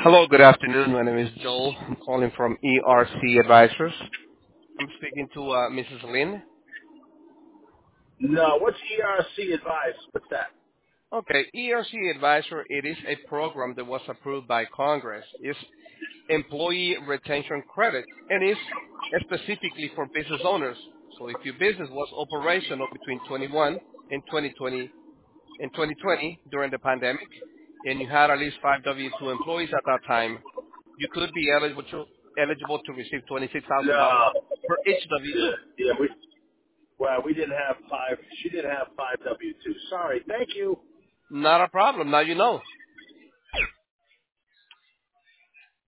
Hello, good afternoon. My name is Joel. I'm calling from ERC Advisors. I'm speaking to Mrs. Lynn. No, what's ERC advice? What's that? Okay, ERC Advisor, it is a program that was approved by Congress. It's employee retention credit, and is specifically for business owners. So if your business was operational between 21 and 2020 during the pandemic, and you had at least 5W2 employees at that time, you could be eligible to receive $26,000 No. for each W2. Yeah, we didn't have five. She didn't have five W two. Sorry. Thank you. Not a problem. Now you know.